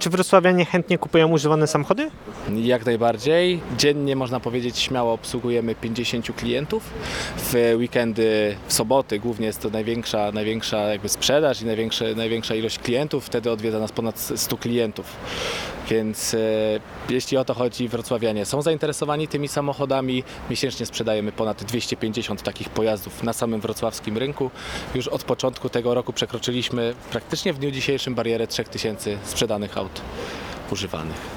Czy wrocławianie chętnie kupują używane samochody? Jak najbardziej. Dziennie można powiedzieć śmiało obsługujemy 50 klientów. W weekendy, w soboty głównie jest to największa jakby sprzedaż i największa ilość klientów. Wtedy odwiedza nas ponad 100 klientów. Więc jeśli o to chodzi, wrocławianie są zainteresowani tymi samochodami. Miesięcznie sprzedajemy ponad 250 takich pojazdów na samym wrocławskim rynku. Już od początku tego roku przekroczyliśmy praktycznie w dniu dzisiejszym barierę 3000 sprzedanych aut używanych.